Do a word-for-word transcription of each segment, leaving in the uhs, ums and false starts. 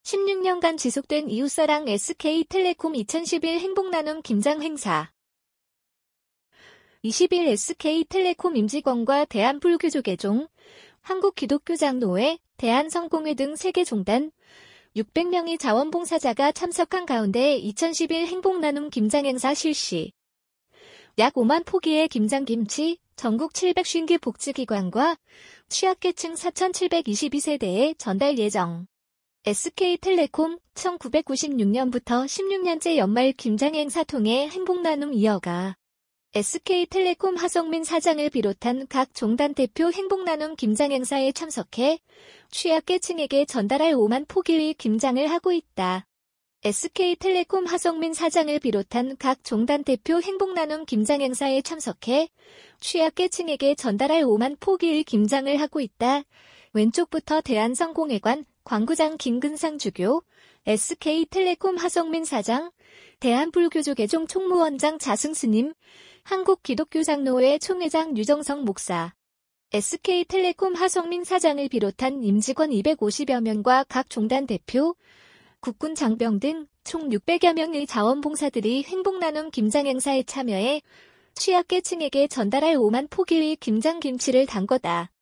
십육 년간 지속된 이웃사랑 에스케이텔레콤 이천십일 행복나눔 김장 행사. 이십 일 에스케이텔레콤 임직원과 대한불교조계종, 한국기독교장로회, 대한성공회 등 세 개 종단, 육백 명의 자원봉사자가 참석한 가운데 이천십일 행복나눔 김장행사 실시. 약 오만 포기의 김장김치, 전국 칠백오십 개 복지기관과 취약계층 사천칠백이십이 세대에 전달 예정. 에스케이텔레콤 천구백구십육 년부터 십육 년째 연말 김장행사 통해 행복나눔 이어가. 에스케이텔레콤 하성민 사장을 비롯한 각 종단 대표 행복나눔 김장행사에 참석해 취약계층에게 전달할 오만 포기의 김장을 하고 있다. 에스케이텔레콤 하성민 사장을 비롯한 각 종단 대표 행복나눔 김장행사에 참석해 취약계층에게 전달할 오만 포기의 김장을 하고 있다. 왼쪽부터 대한성공회관 광구장 김근상 주교, 에스케이텔레콤 하성민 사장, 대한불교조계종 총무원장 자승스님, 한국기독교장로회 총회장 유정성 목사, 에스케이텔레콤 하성민 사장을 비롯한 임직원 이백오십여 명과 각 종단 대표, 국군 장병 등 총 육백여 명의 자원봉사들이 행복나눔 김장행사에 참여해 취약계층에게 전달할 오만 포기의 김장김치를 담거다.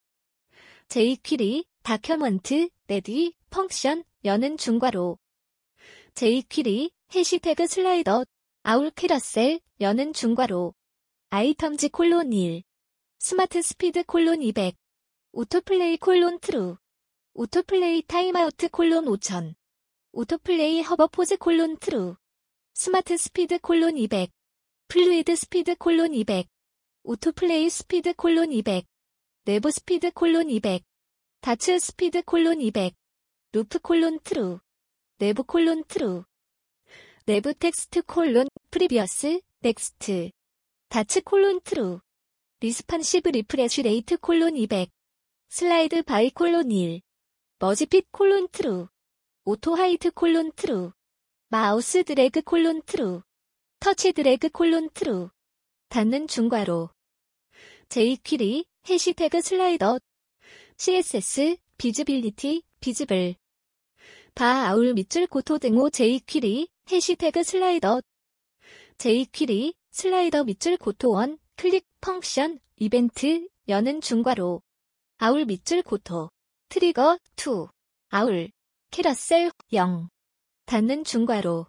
제이퀴리, 다큐먼트, 레디, 펑션, 여는 중과로. 제이퀴리, 해시태그 슬라이더, 아울 캐러셀, 여는 중과로. 아이텀즈 콜론 일. 스마트 스피드 콜론 이백. 오토플레이 콜론 트루. 오토플레이 타임아우트 콜론 오천. 오토플레이 허버포즈 콜론 트루. 스마트 스피드 콜론 이백. 플루이드 스피드 콜론 이백. 오토플레이 스피드 콜론 이백. 내부 스피드 콜론 이백. 다츠 스피드 콜론 이백. 루프 콜론 트루. 내부 콜론 트루. 내부 텍스트 콜론 프리비어스 넥스트. 다츠 콜론 트루. 리스판시브 리프레쉬 레이트 콜론 이백. 슬라이드 바이 콜론 일. 머지핏 콜론 트루. 오토 하이트 콜론 트루. 마우스 드래그 콜론 트루. 터치 드래그 콜론 트루. 닫는 중괄호. 제이퀴리, 해시태그 슬라이더. 씨에스에스, 비즈빌리티, 비즈블. 바 아울 밑줄 고토 등호 제이퀴리, 해시태그 슬라이더. 제이퀴리, 슬라이더 밑줄 고토 원, 클릭, 펑션, 이벤트, 여는 중괄호. 아울 밑줄 고토. 트리거, 이. 아울. 캐러셀, 영. 닫는 중괄호.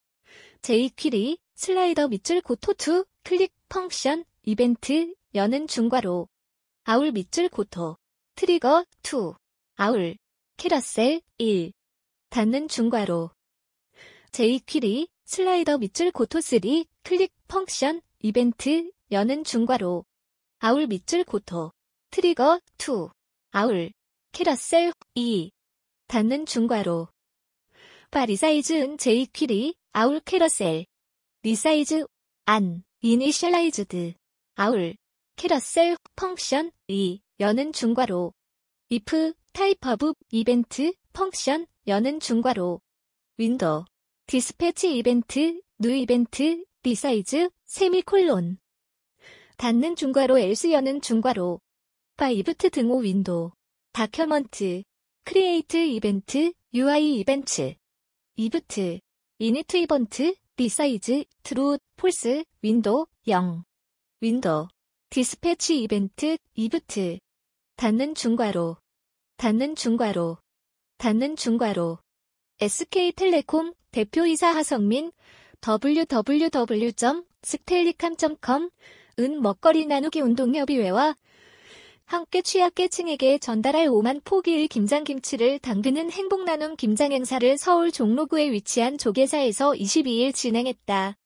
제이퀴리, 슬라이더 밑줄 고토 이, 클릭, 펑션, 이벤트, 여는 중괄호. 아울 밑줄 고토. 트리거, 이. 아울. 캐러셀, 일. 닫는 중괄호. 제이퀴리, 슬라이더 밑줄 고토 삼, 클릭, 펑션, 이벤트, 여는 중괄호. 아울 밑줄 고토. 트리거, 이. 아울. 캐러셀, 이. 닫는 중괄호. 바 리사이즈은 제이퀴리, 아울 캐러셀. 리사이즈, 안, 이니셜라이즈드. 아울. 캐러셀, 펑션, 이, 여는 중괄호. if, 타입 오브, 이벤트, 펑션, 여는 중괄호. 윈도우. 디스패치 이벤트, 뉴 이벤트, 리사이즈, 세미콜론. 닫는 중괄호 else 여는 중괄호. 바 이브트 등호 윈도우. 다큐먼트. 크리에이트 이벤트, 유아이 이벤트. 이브트. 이니트 이벤트, 리사이즈, 트루, 폴스, 윈도우, 영. 윈도우. 디스패치 이벤트, 이브트. 닫는 중괄호. 닫는 중괄호. 닫는 중괄호. 에스케이텔레콤 대표이사 하성민 더블유 더블유 더블유 점 스텔리캄 점 컴 은 먹거리 나누기 운동협의회와 함께 취약계층에게 전달할 오만 포기의 김장김치를 담그는 행복나눔 김장행사를 서울 종로구에 위치한 조계사에서 이십이 일 진행했다.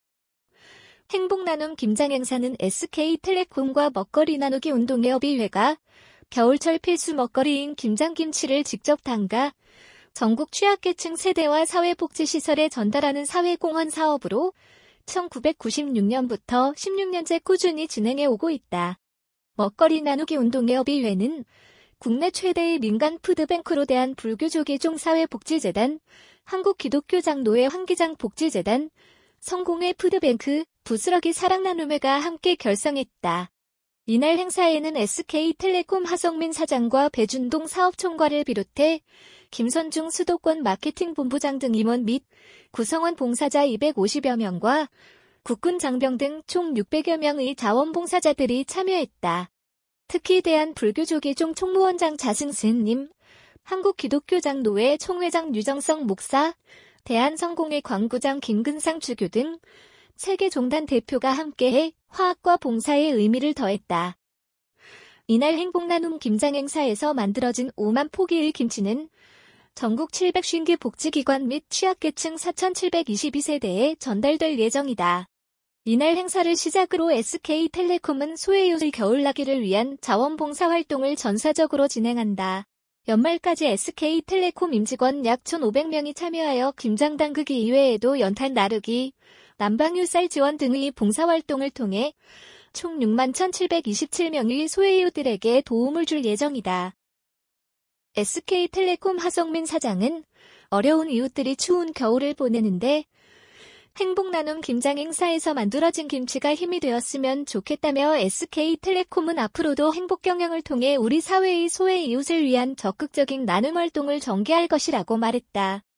행복나눔 김장행사는 에스케이텔레콤과 먹거리 나누기 운동협의회가 겨울철 필수 먹거리인 김장김치를 직접 담가 전국 취약계층 세대와 사회복지시설에 전달하는 사회공헌 사업으로 천구백구십육 년부터 십육 년째 꾸준히 진행해 오고 있다. 먹거리 나누기 운동협의회는 국내 최대의 민간 푸드뱅크로 대한불교조계종 사회복지재단, 한국기독교장로회 황기장 복지재단, 성공회 푸드뱅크, 부스러기 사랑나눔회가 함께 결성했다. 이날 행사에는 에스케이텔레콤 하성민 사장과 배준동 사업총괄을 비롯해 김선중 수도권 마케팅 본부장 등 임원 및 구성원 봉사자 이백오십여 명과 국군 장병 등 총 육백여 명의 자원봉사자들이 참여했다. 특히 대한불교조계종 총무원장 자승스님, 한국기독교장로회 총회장 유정성 목사, 대한성공회 광구장 김근상 주교 등 세계종단 대표가 함께해 화합과 봉사의 의미를 더했다. 이날 행복나눔 김장 행사에서 만들어진 오만 포기의 김치는 전국 칠백오십 개 복지기관 및 취약계층 사천칠백이십이 세대에 전달될 예정이다. 이날 행사를 시작으로 에스케이텔레콤은 소외이웃의 겨울나기를 위한 자원봉사 활동을 전사적으로 진행한다. 연말까지 에스케이텔레콤 임직원 약 천오백 명이 참여하여 김장 담그기 이외에도 연탄 나르기, 난방휴쌀 지원 등의 봉사활동을 통해 총 육만 천칠백이십칠 명의 소외이웃들에게 도움을 줄 예정이다. 에스케이텔레콤 하성민 사장은 어려운 이웃들이 추운 겨울을 보내는데 행복나눔 김장 행사에서 만들어진 김치가 힘이 되었으면 좋겠다며 에스케이텔레콤은 앞으로도 행복경영을 통해 우리 사회의 소외 이웃을 위한 적극적인 나눔 활동을 전개할 것이라고 말했다.